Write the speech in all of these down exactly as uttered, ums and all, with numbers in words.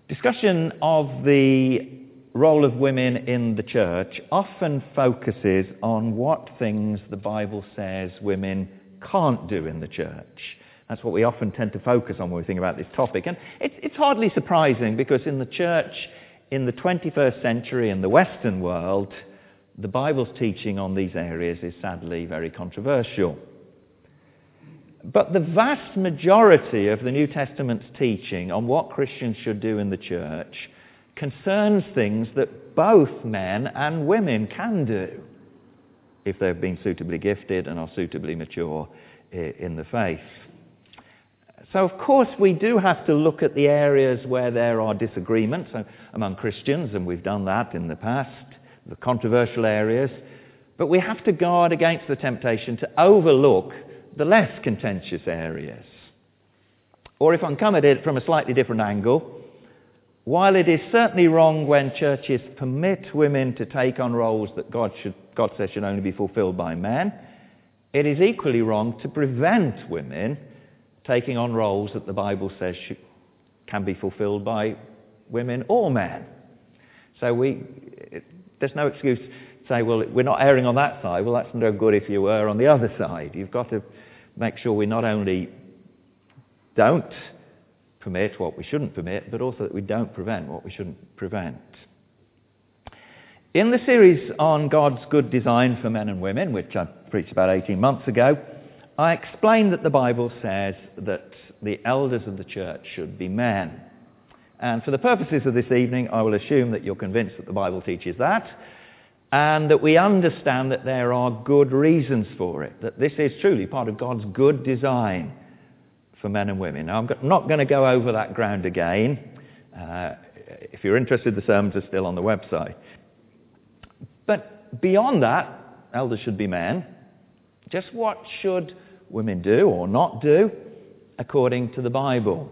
Discussion of the role of women in the church often focuses on what things the Bible says women can't do in the church. That's what we often tend to focus on when we think about this topic. And it's, it's hardly surprising, because in the church in the twenty-first century in the Western world, the Bible's teaching on these areas is sadly very controversial. But the vast majority of the New Testament's teaching on what Christians should do in the church concerns things that both men and women can do if they've been suitably gifted and are suitably mature in the faith. So, of course, we do have to look at the areas where there are disagreements among Christians, and we've done that in the past, the controversial areas. But we have to guard against the temptation to overlook the less contentious areas. Or if I come at it from a slightly different angle, while it is certainly wrong when churches permit women to take on roles that God should, God says should only be fulfilled by men, it is equally wrong to prevent women taking on roles that the Bible says should, can be fulfilled by women or men. So we, it, there's no excuse to say, well, we're not erring on that side. Well, that's no good if you were on the other side. You've got to make sure we not only don't permit what we shouldn't permit, but also that we don't prevent what we shouldn't prevent. In the series on God's good design for men and women, which I preached about eighteen months ago, I explained that the Bible says that the elders of the church should be men. And for the purposes of this evening, I will assume that you're convinced that the Bible teaches that, and that we understand that there are good reasons for it, that this is truly part of God's good design for men and women. Now, I'm not going to go over that ground again. Uh, if you're interested, the sermons are still on the website. But beyond that, elders should be men. Just what should women do or not do according to the Bible?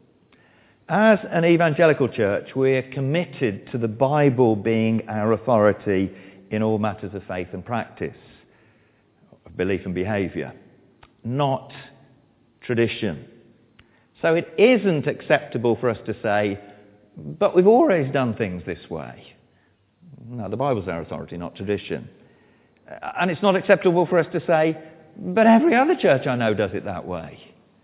As an evangelical church, we're committed to the Bible being our authority in all matters of faith and practice, of belief and behaviour, not tradition. So it isn't acceptable for us to say, but we've always done things this way. No, the Bible's our authority, not tradition. And it's not acceptable for us to say, but every other church I know does it that way.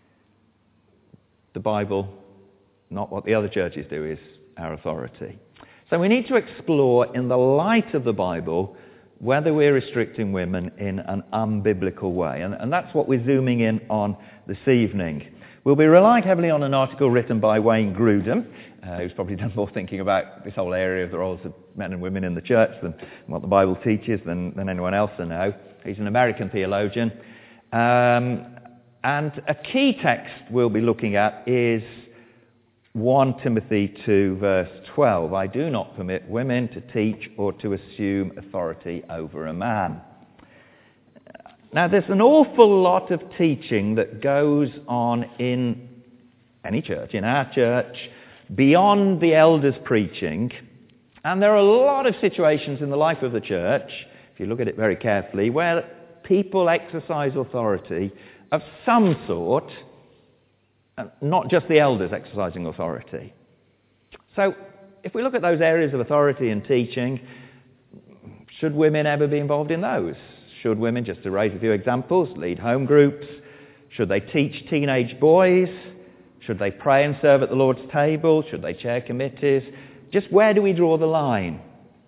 The Bible, not what the other churches do, is our authority. So we need to explore, in the light of the Bible, whether we're restricting women in an unbiblical way. And, and that's what we're zooming in on this evening. We'll be relying heavily on an article written by Wayne Grudem, uh, who's probably done more thinking about this whole area of the roles of men and women in the church than what the Bible teaches than, than anyone else I know. He's an American theologian. Um, and a key text we'll be looking at is First Timothy two, verse twelve. I do not permit women to teach or to assume authority over a man. Now, there's an awful lot of teaching that goes on in any church, in our church, beyond the elders' preaching. And there are a lot of situations in the life of the church, if you look at it very carefully, where people exercise authority of some sort, not just the elders exercising authority. So, if we look at those areas of authority and teaching, should women ever be involved in those? Should women, just to raise a few examples, lead home groups? Should they teach teenage boys? Should they pray and serve at the Lord's table? Should they chair committees? Just where do we draw the line?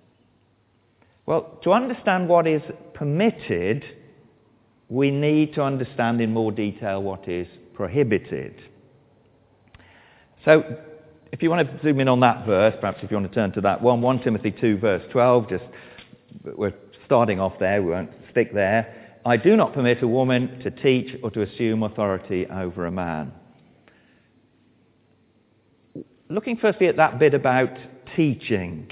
Well, to understand what is permitted, we need to understand in more detail what is prohibited. So, if you want to zoom in on that verse, perhaps if you want to turn to that one, First Timothy two, verse twelve, just we're starting off there, we won't stick there. I do not permit a woman to teach or to assume authority over a man. Looking firstly at that bit about teaching.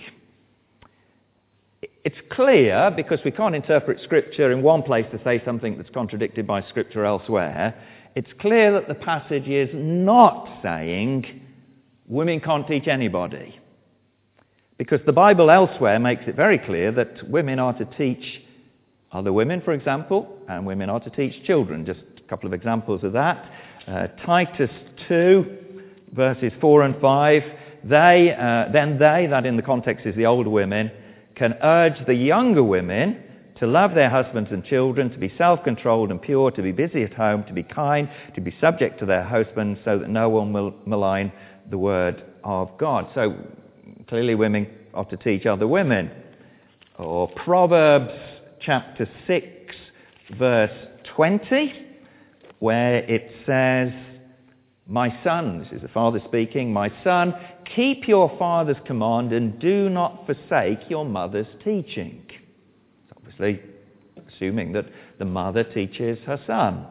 It's clear, because we can't interpret Scripture in one place to say something that's contradicted by Scripture elsewhere, it's clear that the passage is not saying women can't teach anybody. Because the Bible elsewhere makes it very clear that women are to teach other women, for example, and women are to teach children. Just a couple of examples of that. Uh, Titus two, verses four and five they, uh, then they, that in the context is the older women, can urge the younger women to love their husbands and children, to be self-controlled and pure, to be busy at home, to be kind, to be subject to their husbands, so that no one will malign the word of God. So clearly women are to teach other women. Or Proverbs chapter six, verse twenty, where it says, "My son," this is the father speaking, "my son, keep your father's command and do not forsake your mother's teaching." It's obviously assuming that the mother teaches her son.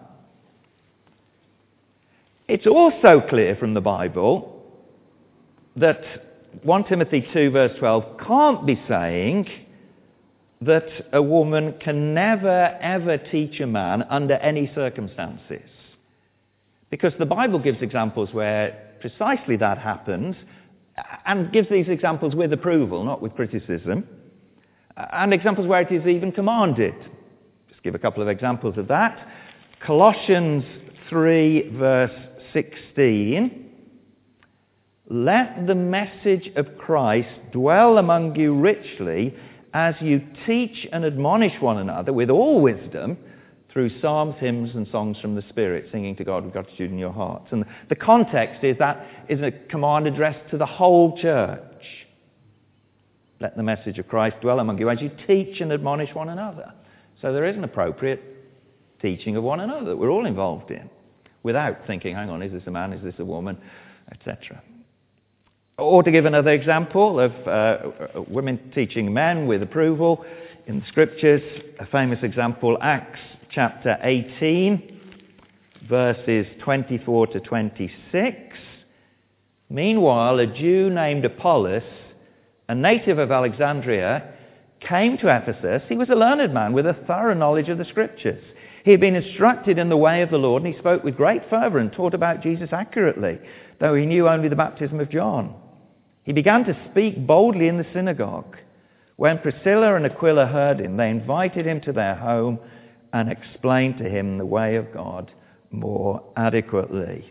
It's also clear from the Bible that First Timothy two verse twelve can't be saying that a woman can never ever teach a man under any circumstances. Because the Bible gives examples where precisely that happens, and gives these examples with approval, not with criticism, and examples where it is even commanded. Just give a couple of examples of that. Colossians three verse sixteen, "Let the message of Christ dwell among you richly, as you teach and admonish one another with all wisdom, through psalms, hymns, and songs from the Spirit, singing to God with gratitude in your hearts." And the context is that is a command addressed to the whole church. Let the message of Christ dwell among you as you teach and admonish one another. So there is an appropriate teaching of one another that we're all involved in, without thinking, hang on, is this a man, is this a woman, et cetera. Or to give another example of uh, women teaching men with approval in the Scriptures, a famous example, Acts chapter eighteen, verses twenty-four to twenty-six. "Meanwhile, a Jew named Apollos, a native of Alexandria, came to Ephesus. He was a learned man with a thorough knowledge of the Scriptures. He had been instructed in the way of the Lord, and he spoke with great fervour and taught about Jesus accurately, though he knew only the baptism of John. He began to speak boldly in the synagogue. When Priscilla and Aquila heard him, they invited him to their home and explained to him the way of God more adequately."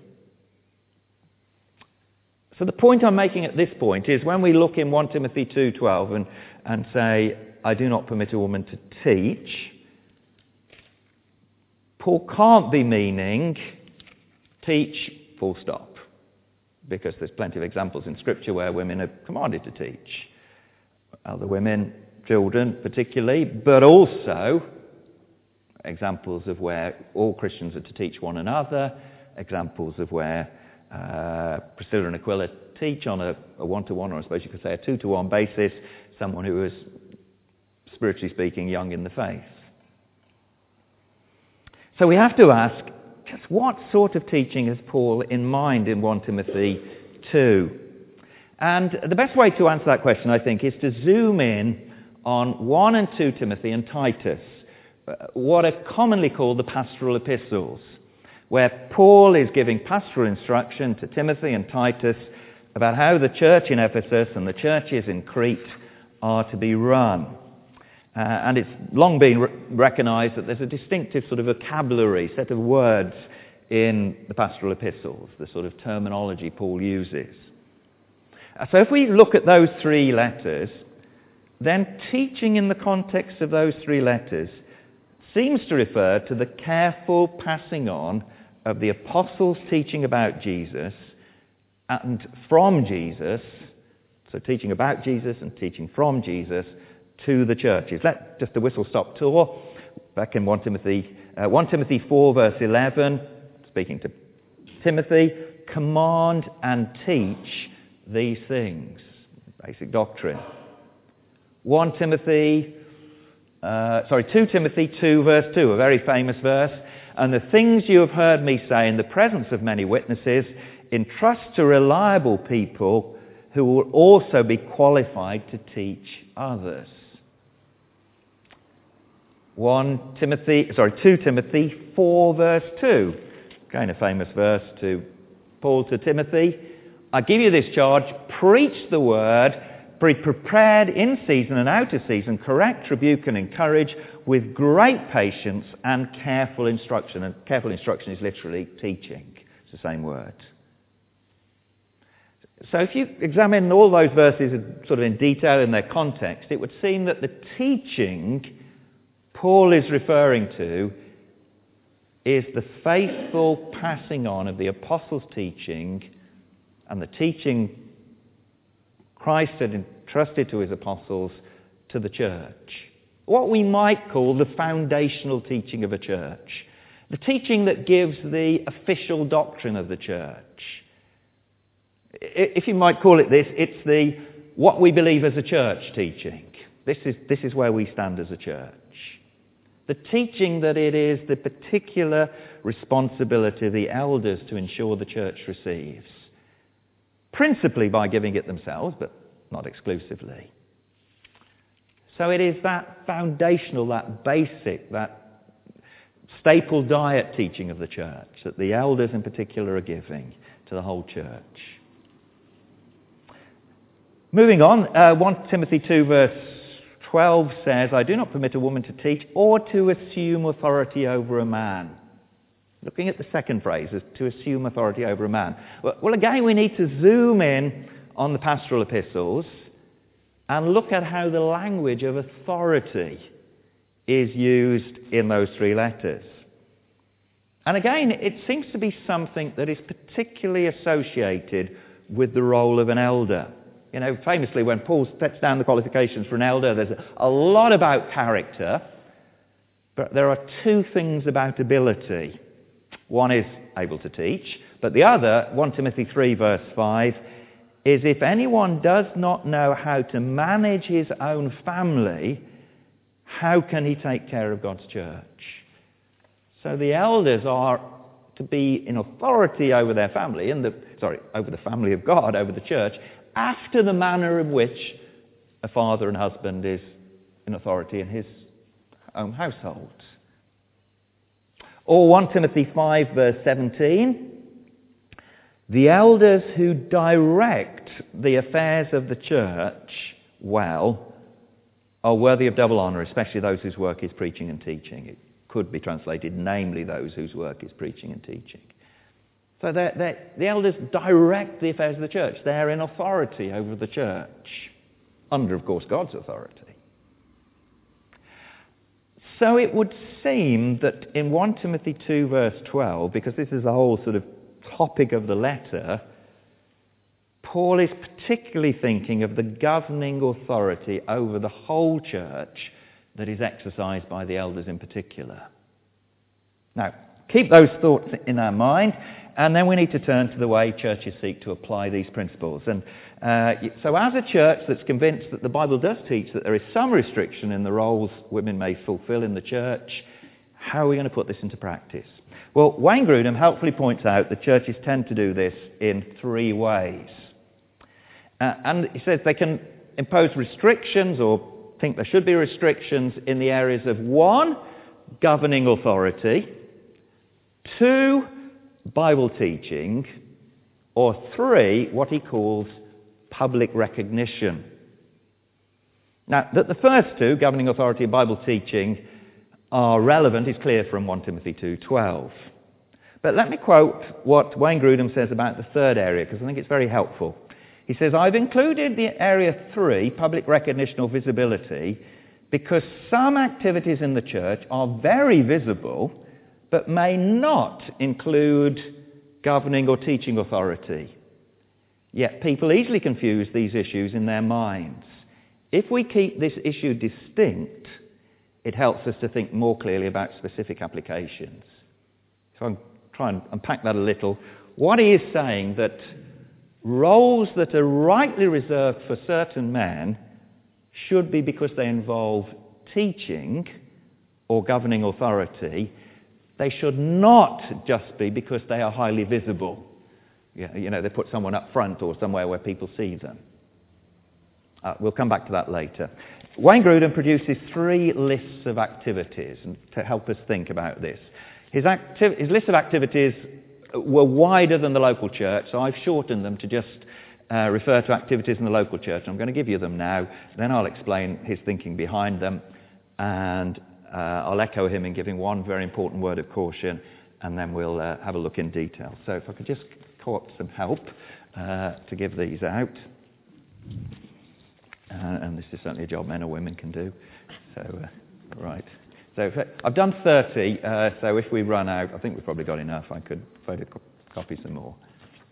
So the point I'm making at this point is when we look in First Timothy two twelve and, and say, "I do not permit a woman to teach," Paul can't be meaning teach full stop. Because there's plenty of examples in Scripture where women are commanded to teach. Other women, children particularly, but also examples of where all Christians are to teach one another, examples of where uh, Priscilla and Aquila teach on a, a one-to-one, or I suppose you could say a two-to-one basis, someone who is, spiritually speaking, young in the faith. So we have to ask, just what sort of teaching has Paul in mind in First Timothy two? And the best way to answer that question, I think, is to zoom in on First and Second Timothy and Titus, what are commonly called the pastoral epistles, where Paul is giving pastoral instruction to Timothy and Titus about how the church in Ephesus and the churches in Crete are to be run. Uh, and it's long been re- recognised that there's a distinctive sort of vocabulary, set of words in the pastoral epistles, the sort of terminology Paul uses. Uh, so if we look at those three letters, then teaching in the context of those three letters seems to refer to the careful passing on of the apostles' teaching about Jesus and from Jesus, so teaching about Jesus and teaching from Jesus, to the churches. Let just the whistle-stop tour. Back in First Timothy, uh, First Timothy four verse eleven, speaking to Timothy, "Command and teach these things." Basic doctrine. First Timothy, uh, sorry, Second Timothy two verse two, a very famous verse. "And the things you have heard me say in the presence of many witnesses, entrust to reliable people who will also be qualified to teach others." First Timothy, sorry, Second Timothy four verse two. Again, a famous verse to Paul to Timothy. "I give you this charge, preach the word, be prepared in season and out of season, correct, rebuke and encourage with great patience and careful instruction." And careful instruction is literally teaching. It's the same word. So if you examine all those verses sort of in detail in their context, it would seem that the teaching Paul is referring to is the faithful passing on of the apostles' teaching and the teaching Christ had entrusted to his apostles to the church. What we might call the foundational teaching of a church. The teaching that gives the official doctrine of the church. If you might call it this, it's the what we believe as a church teaching. This is, this is where we stand as a church. The teaching that it is the particular responsibility of the elders to ensure the church receives. Principally by giving it themselves, but not exclusively. So it is that foundational, that basic, that staple diet teaching of the church that the elders in particular are giving to the whole church. Moving on, uh, First Timothy two verse twelve says, I do not permit a woman to teach or to assume authority over a man. Looking at the second phrase, as to assume authority over a man. Well, again, we need to zoom in on the pastoral epistles and look at how the language of authority is used in those three letters. And again, it seems to be something that is particularly associated with the role of an elder. You know, famously, when Paul sets down the qualifications for an elder, there's a lot about character, but there are two things about ability. One is able to teach, but the other, First Timothy three verse five, is if anyone does not know how to manage his own family, how can he take care of God's church? So the elders are to be in authority over their family, in the, sorry, over the family of God, over the church, after the manner in which a father and husband is in authority in his own household. Or First Timothy five verse seventeen, the elders who direct the affairs of the church well are worthy of double honour, especially those whose work is preaching and teaching. It could be translated, namely those whose work is preaching and teaching. So they're, they're, the elders direct the affairs of the church. They're in authority over the church, under, of course, God's authority. So it would seem that in First Timothy two verse twelve, because this is the whole sort of topic of the letter, Paul is particularly thinking of the governing authority over the whole church that is exercised by the elders in particular. Now, keep those thoughts in our mind, and then we need to turn to the way churches seek to apply these principles. And uh, so as a church that's convinced that the Bible does teach that there is some restriction in the roles women may fulfill in the church, how are we going to put this into practice? Well, Wayne Grudem helpfully points out that churches tend to do this in three ways. Uh, and he says they can impose restrictions or think there should be restrictions in the areas of one, governing authority, two, Bible teaching, or three, what he calls public recognition. Now, that the first two, governing authority and Bible teaching, are relevant is clear from First Timothy two twelve. But let me quote what Wayne Grudem says about the third area, because I think it's very helpful. He says, I've included the area three, public recognition or visibility, because some activities in the church are very visible, but may not include governing or teaching authority. Yet people easily confuse these issues in their minds. If we keep this issue distinct, it helps us to think more clearly about specific applications. So I'm trying to unpack that a little. What he is saying that roles that are rightly reserved for certain men should be because they involve teaching or governing authority. They should not just be because they are highly visible. You know, they put someone up front or somewhere where people see them. Uh, we'll come back to that later. Wayne Grudem produces three lists of activities to help us think about this. His, acti- his list of activities were wider than the local church, so I've shortened them to just uh, refer to activities in the local church. I'm going to give you them now, then I'll explain his thinking behind them, and uh, I'll echo him in giving one very important word of caution, and then we'll uh, have a look in detail. So if I could just co-opt some help. uh, to give these out. Uh, and this is certainly a job men or women can do. So, uh, right. So if, I've done thirty, uh, so if we run out, I think we've probably got enough. I could photocopy some more.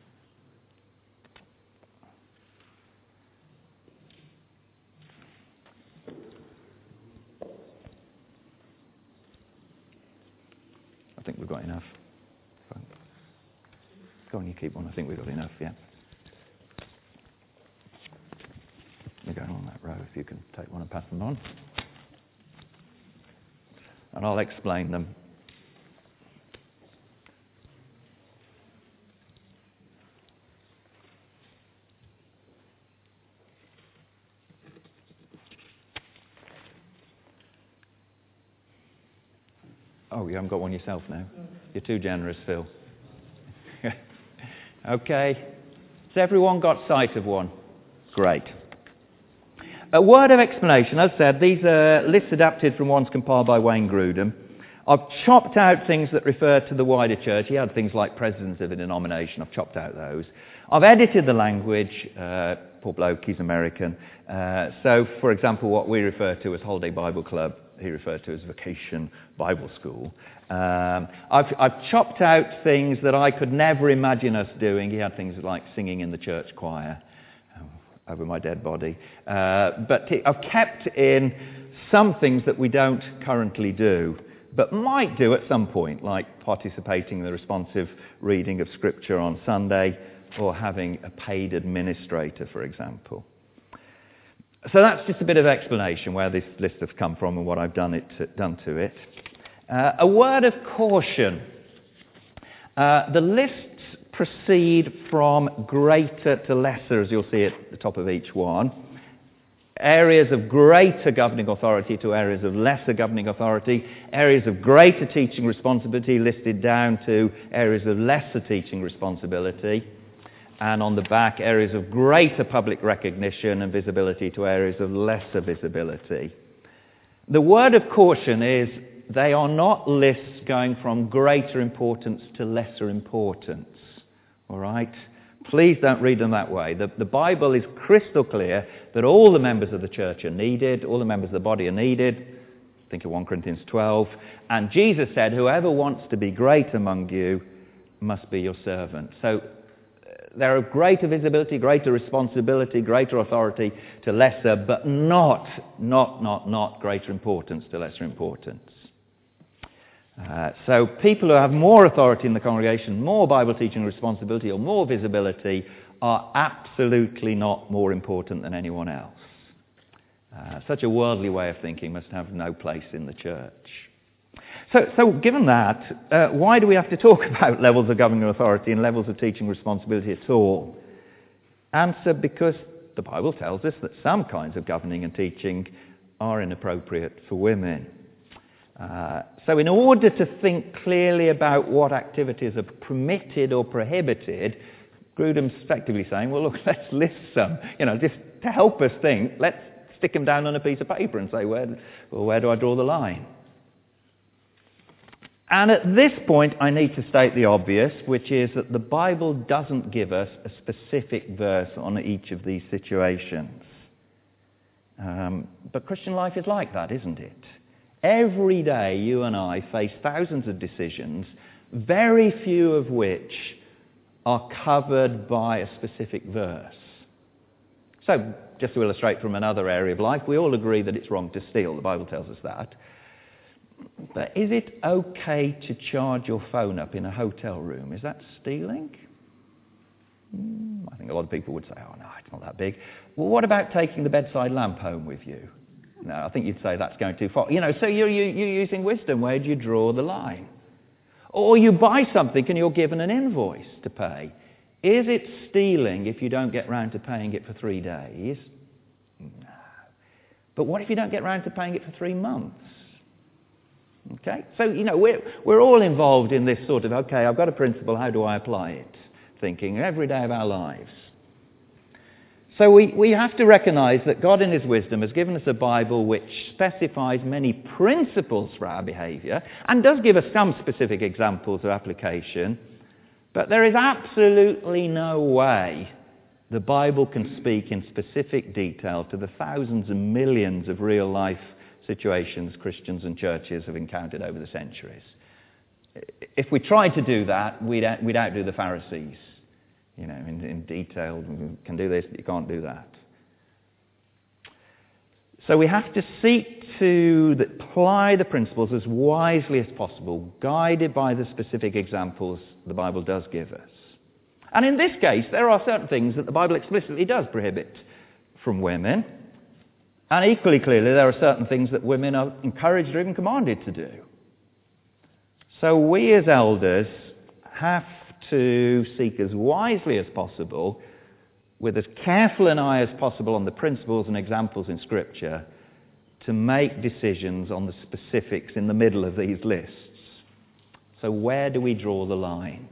I think we've got enough. Go on, you keep one. I think we've got enough, yeah. We're going on that row, if you can take one and pass them on. And I'll explain them. Oh, you haven't got one yourself now? You're too generous, Phil. Okay. Has everyone got sight of one? Great. A word of explanation. As I said, these are lists adapted from ones compiled by Wayne Grudem. I've chopped out things that refer to the wider church. He had things like presidents of a denomination. I've chopped out those. I've edited the language. Uh, poor bloke, he's American. Uh, so, for example, what we refer to as Holiday Bible Club, he referred to as Vacation Bible School. Um, I've, I've chopped out things that I could never imagine us doing. He had things like singing in the church choir over my dead body. Uh, but I've kept in some things that we don't currently do, but might do at some point, like participating in the responsive reading of Scripture on Sunday, or having a paid administrator, for example. So that's just a bit of explanation where this list has come from and what I've done, it to, done to it. Uh, a word of caution. Uh, the lists proceed from greater to lesser, as you'll see at the top of each one. Areas of greater governing authority to areas of lesser governing authority. Areas of greater teaching responsibility listed down to areas of lesser teaching responsibility. And on the back, areas of greater public recognition and visibility to areas of lesser visibility. The word of caution is they are not lists going from greater importance to lesser importance. All right? Please don't read them that way. The, the Bible is crystal clear that all the members of the church are needed, all the members of the body are needed. Think of First Corinthians twelve. And Jesus said, whoever wants to be great among you must be your servant. So there are greater visibility, greater responsibility, greater authority to lesser, but not, not, not, not greater importance to lesser importance. Uh, so people who have more authority in the congregation, more Bible teaching responsibility, or more visibility are absolutely not more important than anyone else. Uh, such a worldly way of thinking must have no place in the church. So, so given that, uh, why do we have to talk about levels of governing authority and levels of teaching responsibility at all? Answer, because the Bible tells us that some kinds of governing and teaching are inappropriate for women. Uh, so in order to think clearly about what activities are permitted or prohibited, Grudem's effectively saying, well, look, let's list some. You know, just to help us think, let's stick them down on a piece of paper and say, where, well, where do I draw the line? And at this point, I need to state the obvious, which is that the Bible doesn't give us a specific verse on each of these situations. Um, but Christian life is like that, isn't it? Every day you and I face thousands of decisions, very few of which are covered by a specific verse. So, just to illustrate from another area of life, we all agree that it's wrong to steal. The Bible tells us that. But is it okay to charge your phone up in a hotel room? Is that stealing? Mm, I think a lot of people would say, oh no, it's not that big. Well, what about taking the bedside lamp home with you? No, I think you'd say that's going too far. You know, so you're, you're using wisdom. Where do you draw the line? Or you buy something and you're given an invoice to pay. Is it stealing if you don't get round to paying it for three days? No. But what if you don't get round to paying it for three months? Okay? So, you know, we're, we're all involved in this sort of, okay, I've got a principle, how do I apply it? Thinking every day of our lives. So we, we have to recognise that God in His wisdom has given us a Bible which specifies many principles for our behaviour and does give us some specific examples of application, But there is absolutely no way the Bible can speak in specific detail to the thousands and millions of real-life situations Christians and churches have encountered over the centuries. If we tried to do that, we'd, out, we'd outdo the Pharisees. You know, in, in detail, you can do this, but you can't do that. So we have to seek to apply the principles as wisely as possible, guided by the specific examples the Bible does give us. And in this case, there are certain things that the Bible explicitly does prohibit from women. And equally clearly, there are certain things that women are encouraged or even commanded to do. So we as elders have to seek as wisely as possible, with as careful an eye as possible on the principles and examples in Scripture, to make decisions on the specifics in the middle of these lists. So where do we draw the lines?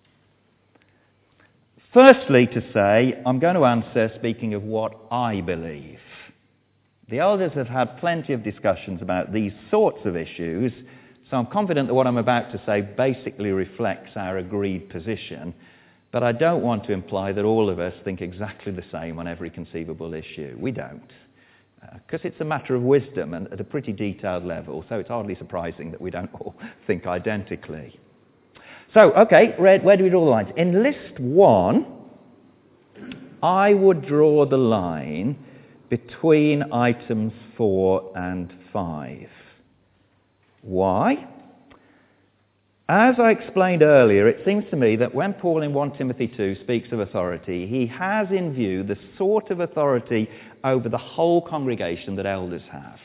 Firstly, to say, I'm going to answer speaking of what I believe. The elders have had plenty of discussions about these sorts of issues, so I'm confident that what I'm about to say basically reflects our agreed position, but I don't want to imply that all of us think exactly the same on every conceivable issue. We don't, because uh, it's a matter of wisdom and at a pretty detailed level, so it's hardly surprising that we don't all think identically. So, okay, where, where do we draw the lines? In list one, I would draw the line between items four and five. Why? As I explained earlier, it seems to me that when Paul in First Timothy two speaks of authority, he has in view the sort of authority over the whole congregation that elders have.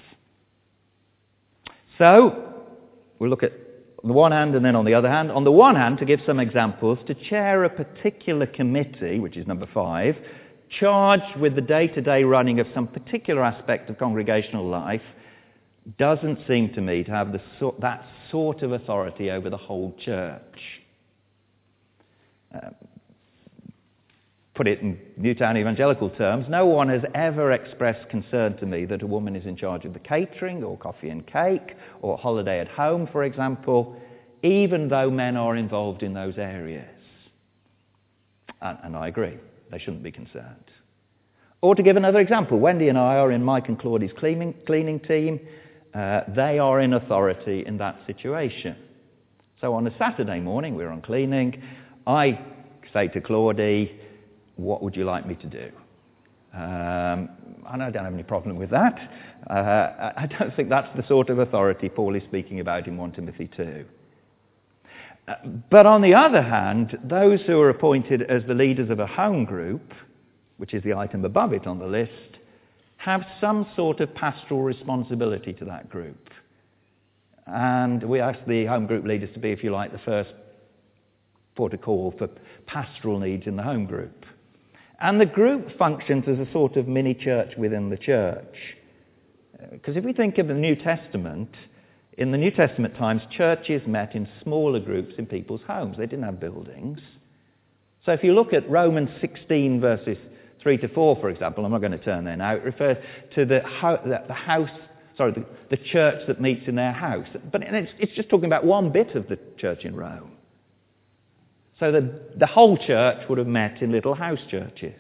So, we'll look at on the one hand and then on the other hand. On the one hand, to give some examples, to chair a particular committee, which is number five, charged with the day-to-day running of some particular aspect of congregational life, doesn't seem to me to have the so- that sort of authority over the whole church. Uh, put it in Newtown evangelical terms, no one has ever expressed concern to me that a woman is in charge of the catering or coffee and cake or holiday at home, for example, even though men are involved in those areas. And, and I agree, they shouldn't be concerned. Or to give another example, Wendy and I are in Mike and Claudie's cleaning, cleaning team. Uh, they are in authority in that situation. So on a Saturday morning, we're on cleaning. I say to Claudie, what would you like me to do? Um, and I don't have any problem with that. Uh, I don't think that's the sort of authority Paul is speaking about in First Timothy two. Uh, but on the other hand, those who are appointed as the leaders of a home group, which is the item above it on the list, have some sort of pastoral responsibility to that group. And we ask the home group leaders to be, if you like, the first port of call for pastoral needs in the home group. And the group functions as a sort of mini church within the church. Because if we think of the New Testament, in the New Testament times, churches met in smaller groups in people's homes. They didn't have buildings. So if you look at Romans sixteen verses three to four, for example, I'm not going to turn there now, it refers to the, ho- the house, sorry, the, the church that meets in their house. But it's, it's just talking about one bit of the church in Rome. So the, the whole church would have met in little house churches.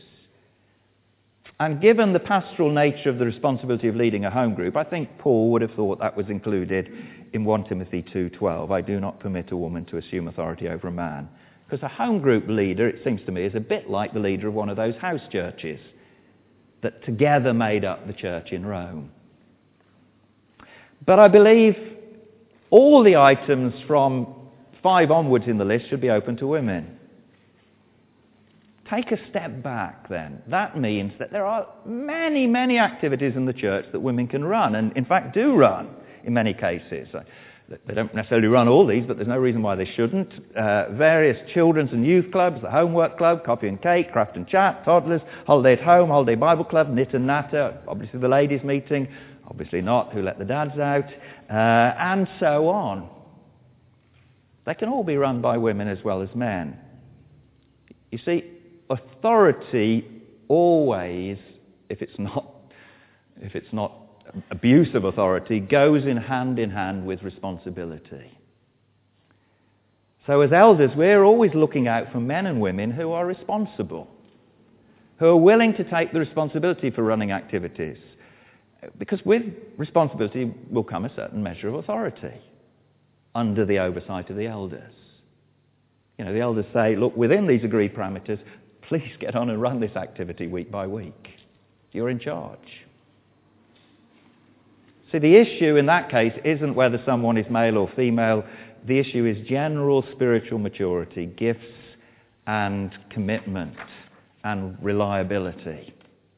And given the pastoral nature of the responsibility of leading a home group, I think Paul would have thought that was included in First Timothy two twelve. I do not permit a woman to assume authority over a man. Because a home group leader, it seems to me, is a bit like the leader of one of those house churches that together made up the church in Rome. But I believe all the items from five onwards in the list should be open to women. Take a step back then. That means that there are many, many activities in the church that women can run, and in fact do run in many cases. They don't necessarily run all these, but there's no reason why they shouldn't. Uh, various children's and youth clubs, the homework club, coffee and cake, craft and chat, toddlers, holiday at home, holiday Bible club, knit and natter, obviously the ladies' meeting, obviously not, who let the dads out, uh, and so on. They can all be run by women as well as men. You see, authority always, if it's not, if it's not abuse of authority, goes in hand in hand with responsibility. So as elders, we're always looking out for men and women who are responsible, who are willing to take the responsibility for running activities. Because with responsibility will come a certain measure of authority under the oversight of the elders. You know, the elders say, look, within these agreed parameters, please get on and run this activity week by week. You're in charge. See, the issue in that case isn't whether someone is male or female. The issue is general spiritual maturity, gifts and commitment and reliability.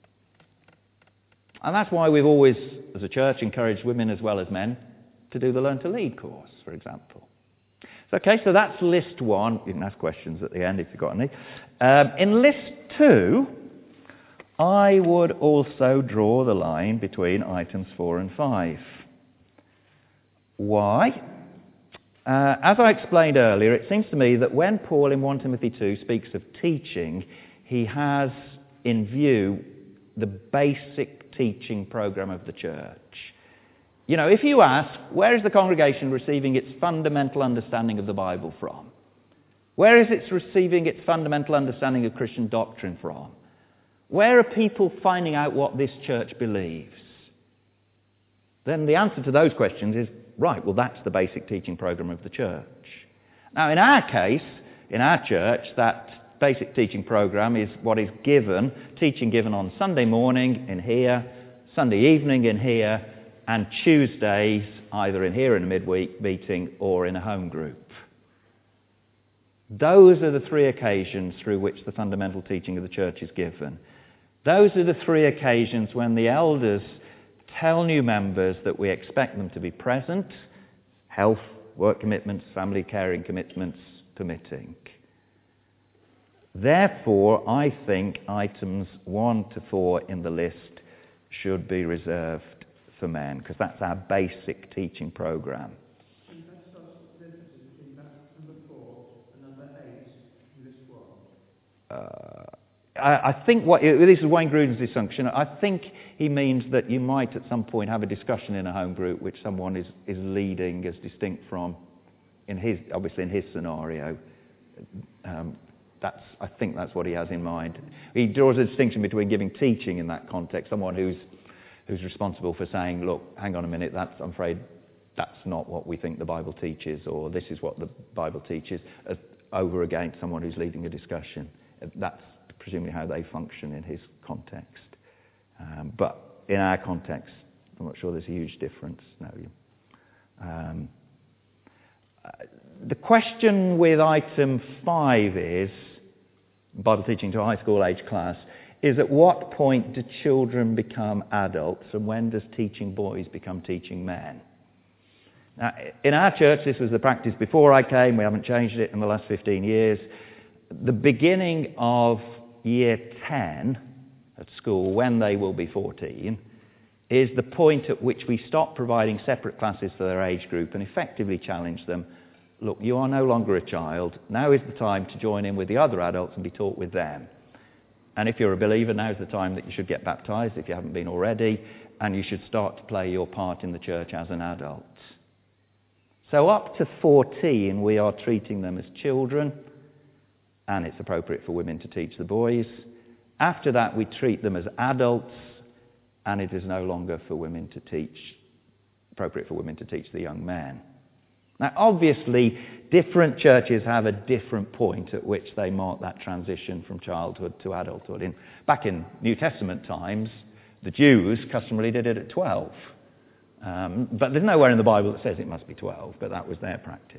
And that's why we've always, as a church, encouraged women as well as men to do the Learn to Lead course, for example. So, okay, so that's list one. You can ask questions at the end if you've got any. Um, in list two, I would also draw the line between items four and five. Why? Uh, as I explained earlier, it seems to me that when Paul in First Timothy two speaks of teaching, he has in view the basic teaching program of the church. You know, if you ask, where is the congregation receiving its fundamental understanding of the Bible from? Where is it receiving its fundamental understanding of Christian doctrine from? Where are people finding out what this church believes? Then the answer to those questions is, right, well, that's the basic teaching program of the church. Now, in our case, in our church, that basic teaching program is what is given, teaching given on Sunday morning in here, Sunday evening in here, and Tuesdays either in here in a midweek meeting or in a home group. Those are the three occasions through which the fundamental teaching of the church is given. Those are the three occasions when the elders tell new members that we expect them to be present, health, work commitments, family caring commitments permitting. Therefore, I think items one to four in the list should be reserved for men, because that's our basic teaching program. And that's the difference between that number four and number eight in list one. Uh, I, I think what this is Wayne Gruden's assumption. I think he means that you might at some point have a discussion in a home group which someone is, is leading as distinct from, in his obviously in his scenario. Um, that's I think that's what he has in mind. He draws a distinction between giving teaching in that context, someone who's who's responsible for saying, look, hang on a minute, that's, I'm afraid that's not what we think the Bible teaches, or this is what the Bible teaches, as over against someone who's leading a discussion. That's presumably how they function in his context. Um, but in our context, I'm not sure there's a huge difference. No. Um, uh, the question with item five is, Bible teaching to a high school age class, is at what point do children become adults and when does teaching boys become teaching men? Now, in our church, this was the practice before I came. We haven't changed it in the last fifteen years. The beginning of year ten at school, when they will be fourteen, is the point at which we stop providing separate classes for their age group and effectively challenge them. Look, you are no longer a child. Now is the time to join in with the other adults and be taught with them. And if you're a believer, now's the time that you should get baptised if you haven't been already, and you should start to play your part in the church as an adult. So up to fourteen, we are treating them as children, and it's appropriate for women to teach the boys. After that, we treat them as adults, and it is no longer for women to teach, appropriate for women to teach the young men. Now, obviously, different churches have a different point at which they mark that transition from childhood to adulthood. In, back in New Testament times, the Jews customarily did it at twelve. Um, but there's nowhere in the Bible that says it must be twelve, but that was their practice.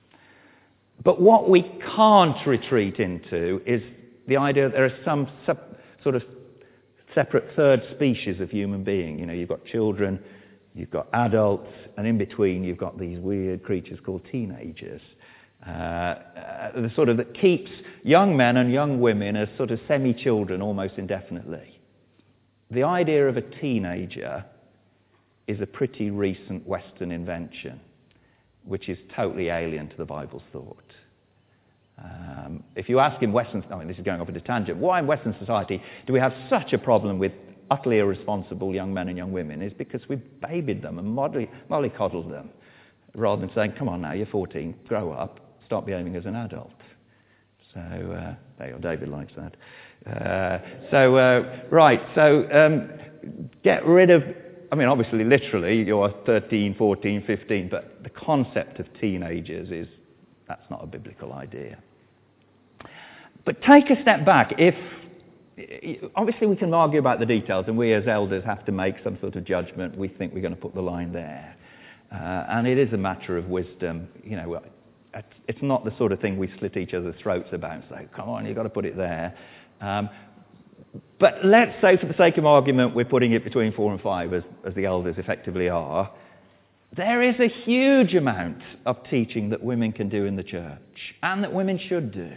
But what we can't retreat into is the idea that there are some sub, sort of separate third species of human being. You know, you've got children, you've got adults, and in between you've got these weird creatures called teenagers. Uh, uh, the sort of that keeps young men and young women as sort of semi-children almost indefinitely. The idea of a teenager is a pretty recent Western invention, which is totally alien to the Bible's thought. Um, if you ask in Western, I mean, this is going off at a tangent, why in Western society do we have such a problem with utterly irresponsible young men and young women? Is because we've babied them and molly, mollycoddled them, rather than saying, come on now, you're fourteen, grow up, start behaving as an adult. So, uh, there you go, David likes that. Uh, so, uh, right, so um, get rid of, I mean, obviously, literally, you're thirteen, fourteen, fifteen, but the concept of teenagers is, that's not a biblical idea. But take a step back. If, obviously, we can argue about the details, and we as elders have to make some sort of judgment. We think we're going to put the line there. Uh, and it is a matter of wisdom. You know, it's not the sort of thing we slit each other's throats about and say, come on, you've got to put it there. Um, but let's say, for the sake of argument, we're putting it between four and five, as, as the elders effectively are. There is a huge amount of teaching that women can do in the church, and that women should do.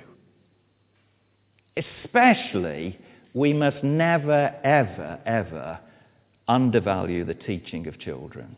Especially, we must never, ever, ever undervalue the teaching of children.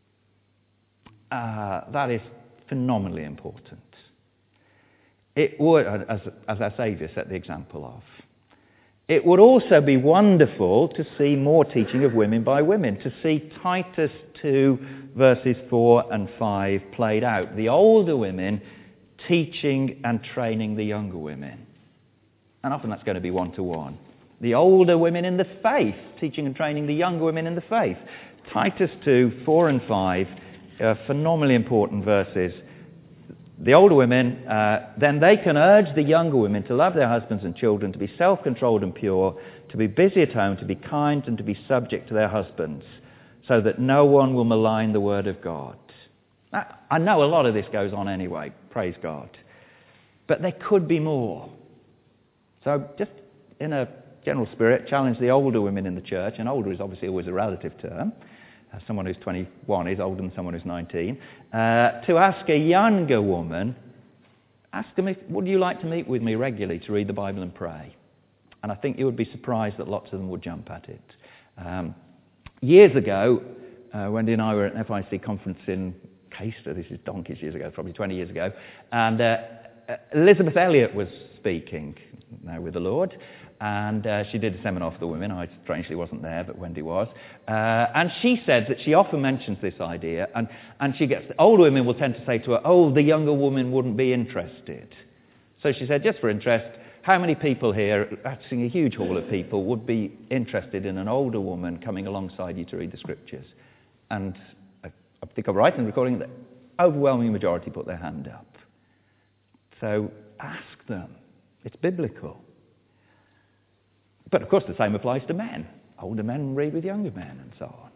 Uh, that is phenomenally important. It would, as, as our Saviour set the example of. It would also be wonderful to see more teaching of women by women, to see Titus two verses four and five played out. The older women teaching and training the younger women. And often that's going to be one-to-one. The older women in the faith teaching and training the younger women in the faith. Titus two, four and five are phenomenally important verses. The older women, uh, then they can urge the younger women to love their husbands and children, to be self-controlled and pure, to be busy at home, to be kind and to be subject to their husbands, so that no one will malign the word of God. Now, I know a lot of this goes on anyway, praise God. But there could be more. So just in a general spirit, challenge the older women in the church, and older is obviously always a relative term. Uh, someone who's twenty-one is older than someone who's nineteen. Uh, to ask a younger woman, ask them, if, would you like to meet with me regularly to read the Bible and pray? And I think you would be surprised that lots of them would jump at it. Um, years ago, uh, Wendy and I were at an F I C conference in Caister. This is donkeys years ago, probably twenty years ago. And uh, Elizabeth Elliot was speaking, now with the Lord. And uh, she did a seminar for the women. I strangely wasn't there, but Wendy was. Uh, and she said that she often mentions this idea, and, and she gets, older women will tend to say to her, oh, the younger woman wouldn't be interested. So she said, just for interest, how many people here, actually a huge hall of people, would be interested in an older woman coming alongside you to read the scriptures? And I, I think I'm right in recording that the overwhelming majority put their hand up. So ask them. It's biblical. But of course the same applies to men. Older men read with younger men and so on.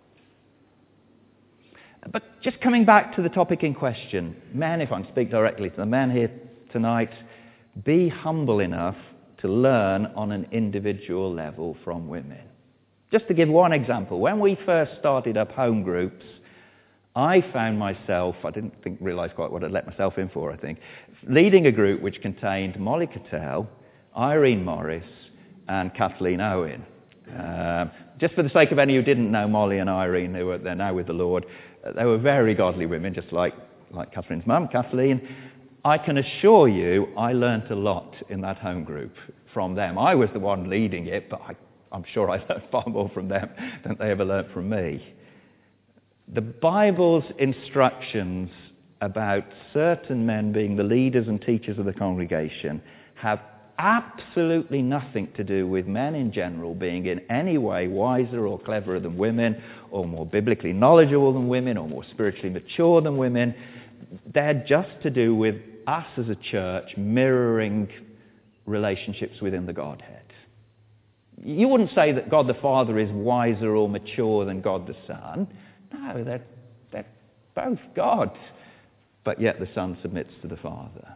But just coming back to the topic in question, men, if I can speak directly to the men here tonight, be humble enough to learn on an individual level from women. Just to give one example, when we first started up home groups, I found myself, I didn't think realise quite what I'd let myself in for, I think, leading a group which contained Molly Cattell, Irene Morris, and Kathleen Owen. Um, just for the sake of any who didn't know Molly and Irene, who are they're now with the Lord, uh, they were very godly women, just like, like Catherine's mum, Kathleen. I can assure you I learnt a lot in that home group from them. I was the one leading it, but I, I'm sure I learned far more from them than they ever learnt from me. The Bible's instructions about certain men being the leaders and teachers of the congregation have absolutely nothing to do with men in general being in any way wiser or cleverer than women, or more biblically knowledgeable than women, or more spiritually mature than women. They're just to do with us as a church mirroring relationships within the Godhead. You wouldn't say that God the Father is wiser or mature than God the Son. No, they're, they're both God. But yet the Son submits to the Father.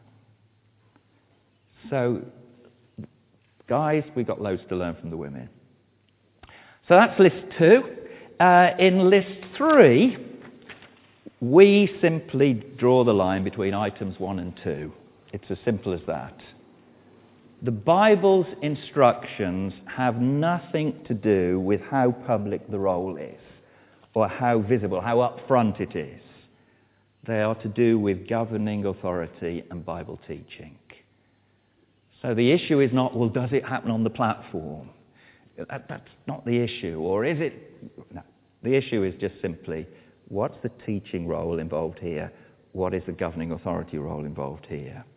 So, guys, we've got loads to learn from the women. So that's list two. Uh, in list three, we simply draw the line between items one and two. It's as simple as that. The Bible's instructions have nothing to do with how public the role is, or how visible, how upfront it is. They are to do with governing authority and Bible teaching. So the issue is not, well, does it happen on the platform? That, that's not the issue. Or is it... No. The issue is just simply, what's the teaching role involved here? What is the governing authority role involved here?